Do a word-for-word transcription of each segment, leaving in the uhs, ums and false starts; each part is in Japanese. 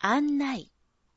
案内。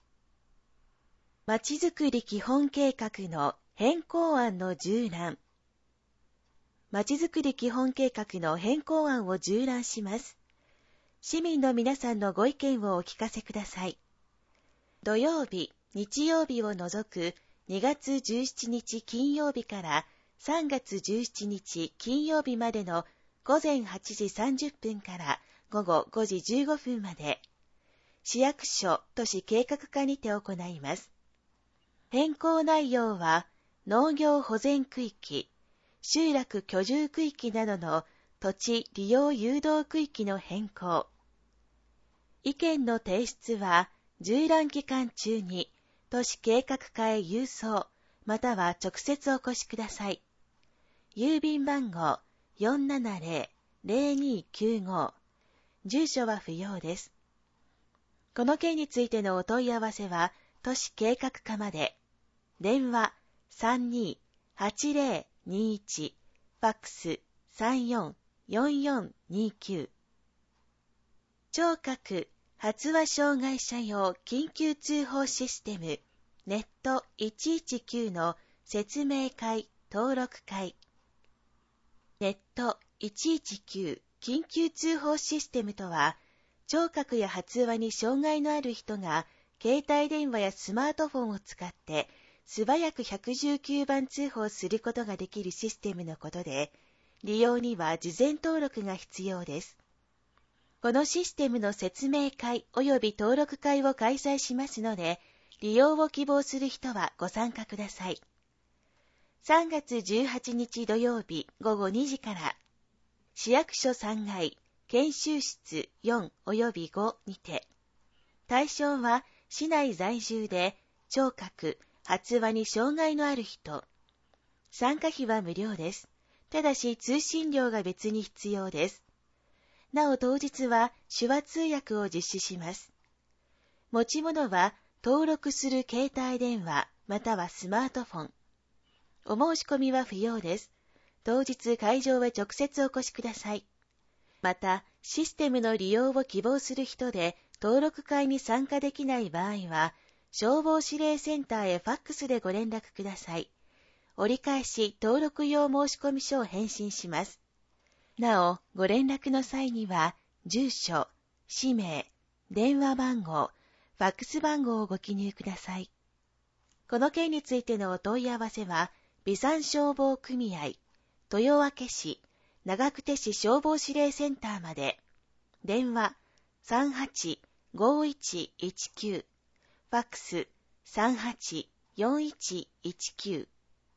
まちづくり基本計画の変更案の縦覧。まちづくり基本計画の変更案を縦覧します。市民の皆さんのご意見をお聞かせください。土曜日、日曜日を除くにがつじゅうしちにち金曜日からさんがつじゅうしちにち金曜日までのごぜんはちじさんじゅっぷんからごごごじじゅうごふんまで、市役所都市計画課にて行います。変更内容は、農業保全区域、集落居住区域などの土地利用誘導区域の変更。意見の提出は、縦覧期間中に都市計画課へ郵送、または直接お越しください。郵便番号 よんななぜろぜろにきゅうご。住所は不要です。この件についてのお問い合わせは、都市計画課まで。電話 さんにーはちぜろにいち、ファックス さんよんよんよんにきゅう。聴覚発話障害者用緊急通報システムネットいちいちきゅうの説明会登録会。ネットいちいちきゅう緊急通報システムとは、聴覚や発話に障害のある人が携帯電話やスマートフォンを使って素早くひゃくじゅうきゅうばん通報することができるシステムのことで、利用には事前登録が必要です。このシステムの説明会及び登録会を開催しますので、利用を希望する人はご参加ください。さんがつじゅうはちにち土曜日ごごにじから、市役所さんがい研修室よん及びごにて、対象は市内在住で聴覚、発話に障害のある人。参加費は無料です。ただし通信料が別に必要です。なお当日は手話通訳を実施します。持ち物は登録する携帯電話またはスマートフォン。お申し込みは不要です。当日会場へ直接お越しください。また、システムの利用を希望する人で登録会に参加できない場合は、消防指令センターへファックスでご連絡ください。折り返し登録用申込書を返信します。なお、ご連絡の際には、住所、氏名、電話番号、ファックス番号をご記入ください。この件についてのお問い合わせは、備産消防組合、豊明市、長久手市消防指令センターまで。電話 さんはちごいちいちきゅう、ファックス さんはちよんいちいちきゅう。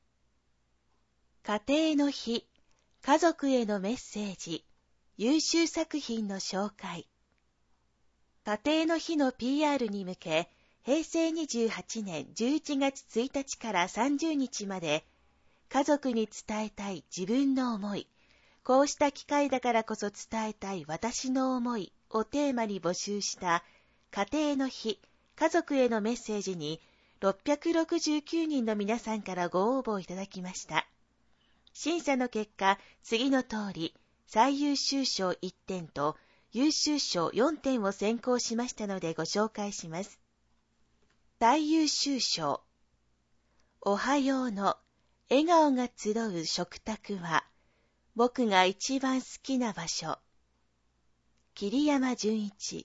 家庭の日、家族へのメッセージ、優秀作品の紹介。家庭の日の ピーアール に向け、へいせいにじゅうはちねんじゅういちがつついたちからさんじゅうにちまで、家族に伝えたい自分の思い、こうした機会だからこそ伝えたい私の思いをテーマに募集した家庭の日、家族へのメッセージにろっぴゃくろくじゅうきゅうにんの皆さんからご応募いただきました。審査の結果、次の通り、最優秀賞いってんと優秀賞よんてんを選考しましたのでご紹介します。最優秀賞。おはようの笑顔が集う食卓は、僕が一番好きな場所。桐山純一。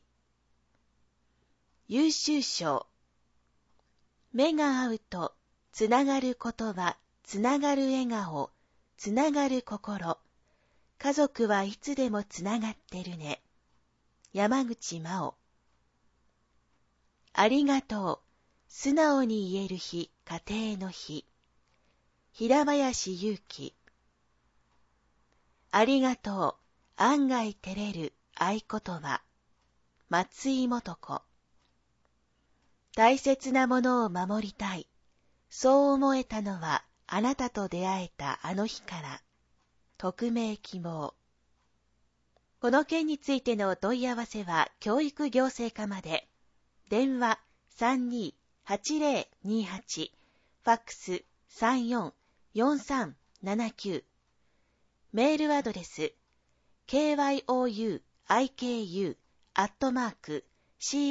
優秀賞。目が合うとつながる言葉、つながる笑顔、つながる心。家族はいつでもつながってるね。山口真央。ありがとう。素直に言える日、家庭の日。平林祐希。ありがとう。案外照れる合言葉。松井素子。大切なものを守りたい。そう思えたのはあなたと出会えたあの日から。匿名希望。この件についてのお問い合わせは教育行政課まで。電話 さんにーはちぜろにはち、ファックス さんよんよんさんななきゅう。メールアドレス ケーワイオーユーアイケーユー アットマーク シーアイ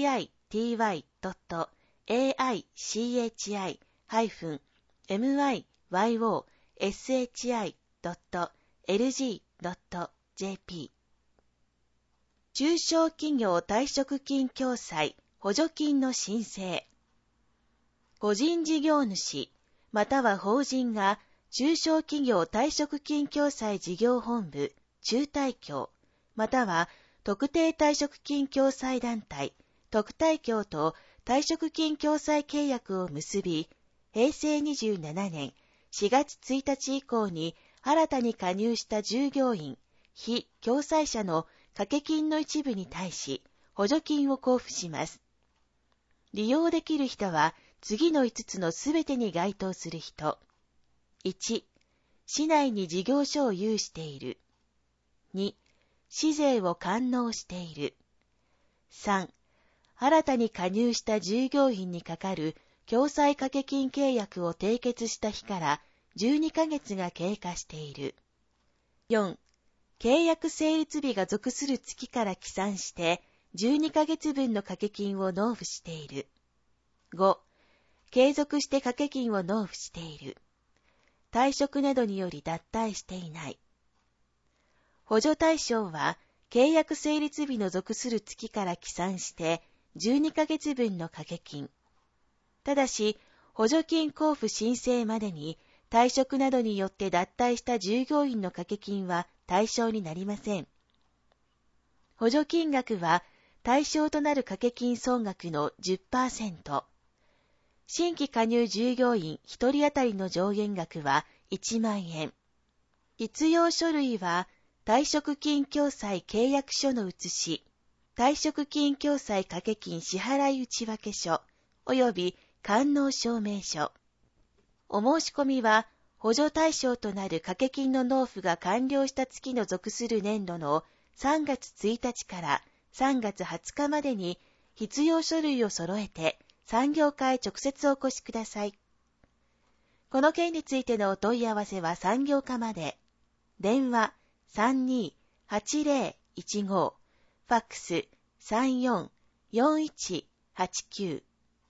ティーワイドットエーアイシーエイチアイハイフンエムワイワイオーエスエイチアイドットエルジードットジェーピー 中小企業退職金共済補助金の申請。個人事業主または法人が中小企業退職金共済事業本部中退協または特定退職金共済団体特退協と退職金共済契約を結び、へいせいにじゅうななねんしがつついたち以降に新たに加入した従業員、非共済者の掛け金の一部に対し補助金を交付します。利用できる人は次のいつつのすべてに該当する人。いち、市内に事業所を有している。に、市税を完納している。さん、新たに加入した従業員にかかる共済掛け金契約を締結した日からじゅうにかげつが経過している。よん、契約成立日が属する月から起算してじゅうにかげつぶんの掛け金を納付している。ご、継続して掛け金を納付している。退職などにより脱退していない。補助対象は、契約成立日の属する月から起算してじゅうにかげつぶんの掛け金。ただし、補助金交付申請までに退職などによって脱退した従業員の掛け金は対象になりません。補助金額は対象となる掛け金総額の じゅっパーセント。新規加入従業員ひとり当たりの上限額はいちまんえん。必要書類は、退職金共済契約書の写し、退職金共済掛け金支払い内訳書、及び完納証明書。お申し込みは、補助対象となる掛け金の納付が完了した月の属する年度のさんがつついたちからさんがつはつかまでに必要書類を揃えて、産業課へ直接お越しください。この件についてのお問い合わせは産業課まで。電話 さんにーはちぜろいちご、ファックス さんよんよんいちはちきゅう。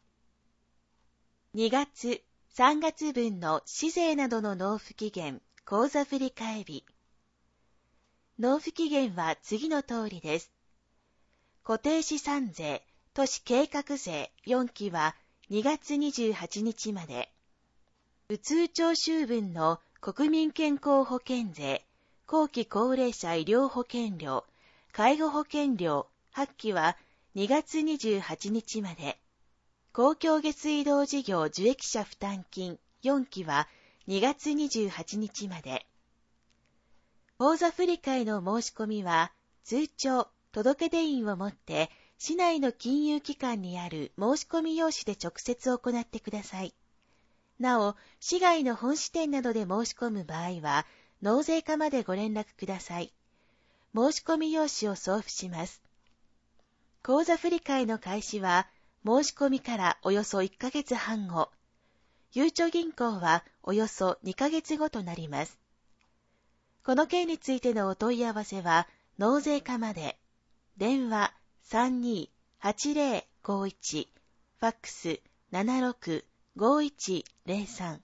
にがつ、さんがつぶんの市税などの納付期限、口座振替日。納付期限は次の通りです。固定資産税、都市計画税よんきはにがつにじゅうはちにちまで。普通徴収分の国民健康保険税、後期高齢者医療保険料、介護保険料はちきはにがつにじゅうはちにちまで。公共下水道事業受益者負担金よんきはにがつにじゅうはちにちまで。口座振替の申し込みは、通帳、届出印をもって、市内の金融機関にある申し込み用紙で直接行ってください。なお、市外の本支店などで申し込む場合は、納税課までご連絡ください。申し込み用紙を送付します。口座振替の開始は、申し込みからおよそいっかげつはんご。ゆうちょ銀行はおよそにかげつごとなります。この件についてのお問い合わせは、納税課まで。電話 さんにーはちぜろごいち、ファックス ななろくごいちぜろさん。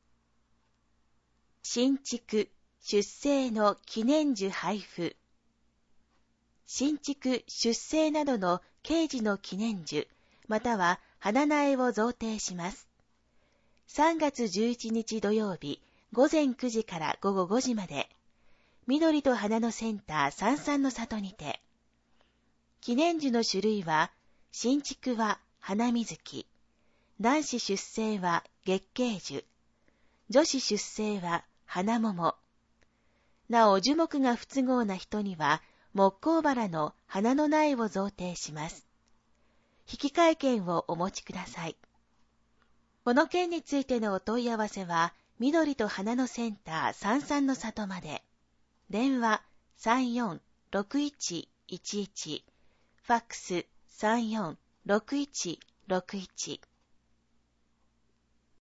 新築、出生の記念樹配布。新築、出生などの慶事の記念樹、または花苗を贈呈します。さんがつじゅういちにち土曜日、ごぜんくじからごごごじまで。緑と花のセンター三々の里にて。記念樹の種類は、新築は花水木、男子出生は月桂樹、女子出生は花桃。なお樹木が不都合な人には、木工バラの花の苗を贈呈します。引換券をお持ちください。この件についてのお問い合わせは、緑と花のセンター三々の里まで。電話 さんよんろくいちいちいち、ファックス さんよんろくいちろくいち。